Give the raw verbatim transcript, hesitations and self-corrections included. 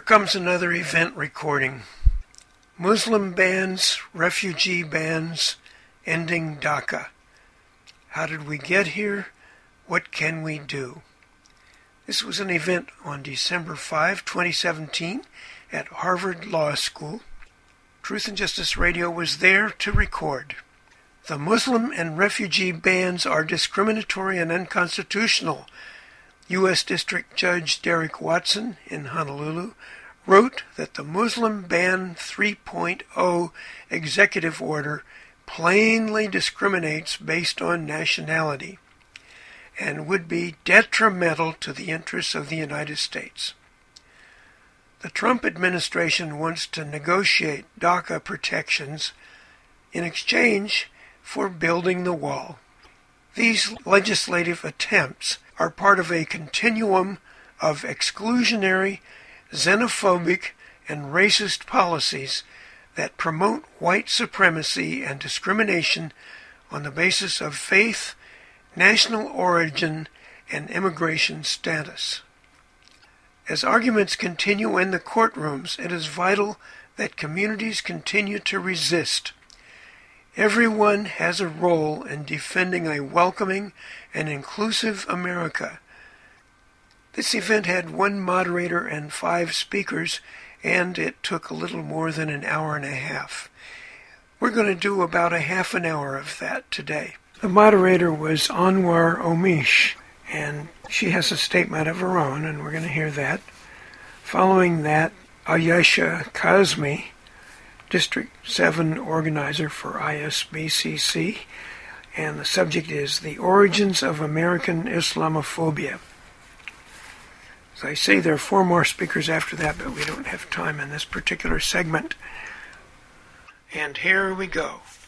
comes another event recording. Muslim bans, refugee bans, ending DACA. How did we get here? What can we do? This was an event on December fifth, twenty seventeen at Harvard Law School. Truth and Justice Radio was there to record. The Muslim and refugee bans are discriminatory and unconstitutional. U S District Judge Derek Watson in Honolulu wrote that the Muslim Ban three point oh executive order plainly discriminates based on nationality and would be detrimental to the interests of the United States. The Trump administration wants to negotiate DACA protections in exchange for building the wall. These legislative attempts are part of a continuum of exclusionary, xenophobic, and racist policies that promote white supremacy and discrimination on the basis of faith, national origin, and immigration status. As arguments continue in the courtrooms, it is vital that communities continue to resist. Everyone has a role in defending a welcoming and inclusive America. This event had one moderator and five speakers, and it took a little more than an hour and a half. We're going to do about a half an hour of that today. The moderator was Anwar Omish, and she has a statement of her own, and we're going to hear that. Following that, Ayesha Kazmi, District seven organizer for I S B C C, and the subject is The Origins of American Islamophobia. As I say, there are four more speakers after that, but we don't have time in this particular segment. And here we go.